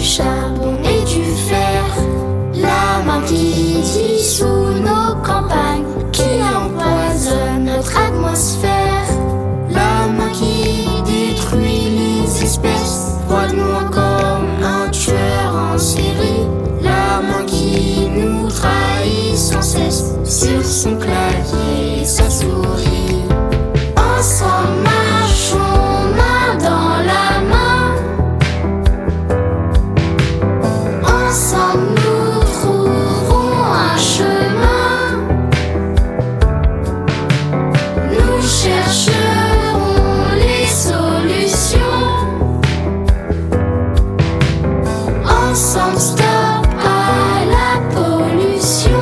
charbon et du fer. La main qui dissout nos campagnes, qui empoisonne notre atmosphère. La main qui détruit les espèces, froidement comme un tueur en série. La main qui nous trahit sans cesse, sur son clavier et sa souris. Ensemble marchons main dans la main. Ensemble nous trouverons un chemin. Nous chercherons les solutions. Ensemble stop à la pollution.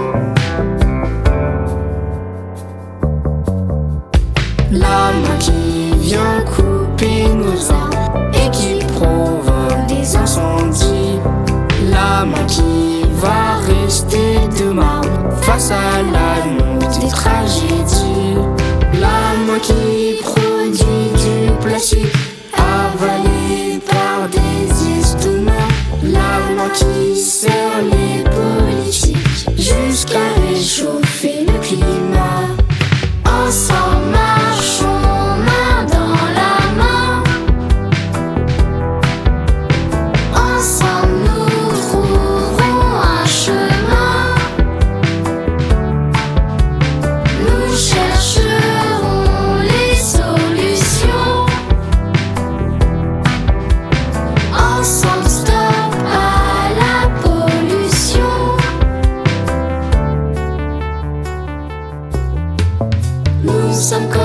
La main qui vient couper nos arbres et qui provoque des incendies. La main qui va rester de marbre face à la nuit des tragédies. La main qui produit du plastique avalé par des estomacs. La main qui sert les politiques jusqu'à réchauffer le climat. Ensemble marchons main dans la main. Ensemble nous trouverons un chemin. Nous chercherons les solutions. Ensemble stop à la pollution. Nous sommes